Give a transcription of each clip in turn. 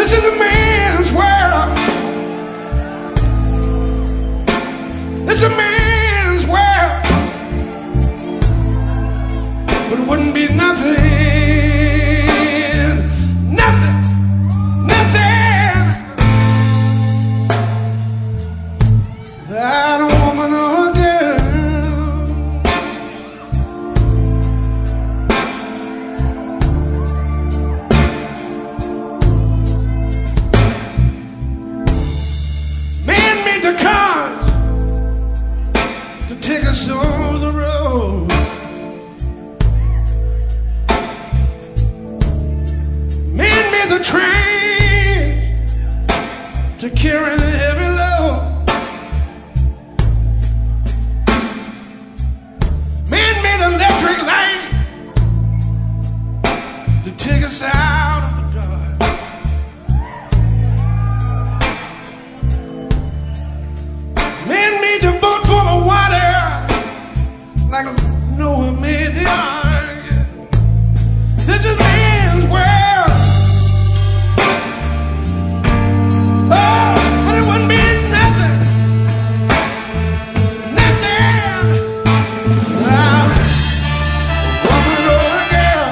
This is a man's world. It's a man's world. But it wouldn't be nothing, nothing, nothing without a woman or a girl. Man made the cars to take us on the road. Man made the train to carry the heavy load. Man made electric light to take us out of the dark. Man made the boat full of water like Noah made the ark. This is man's world. Oh, but it wouldn't be nothing, nothing without a woman or a girl.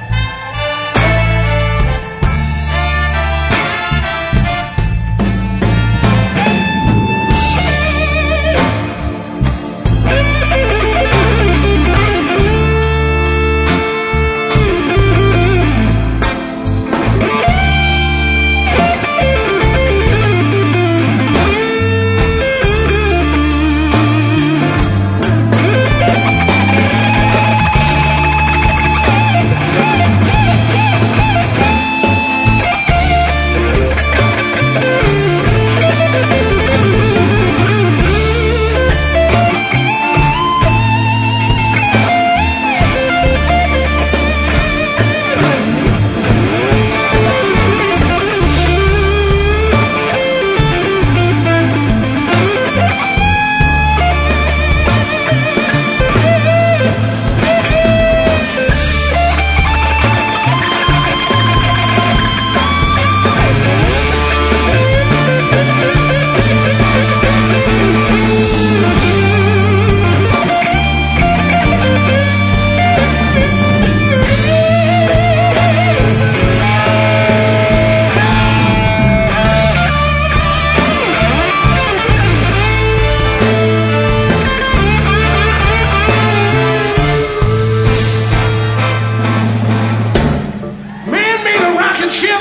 Ship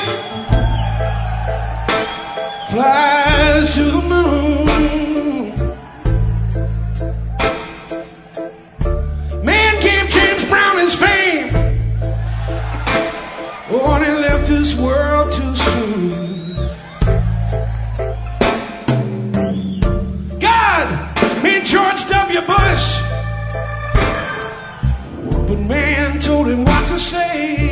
flies to the moon. Man gave James Brown his fame. Oh, and he left this world too soon. God made George W. Bush, but man told him what to say.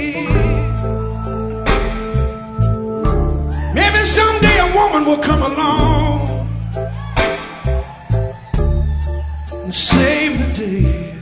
Maybe someday a woman will come along and save the day.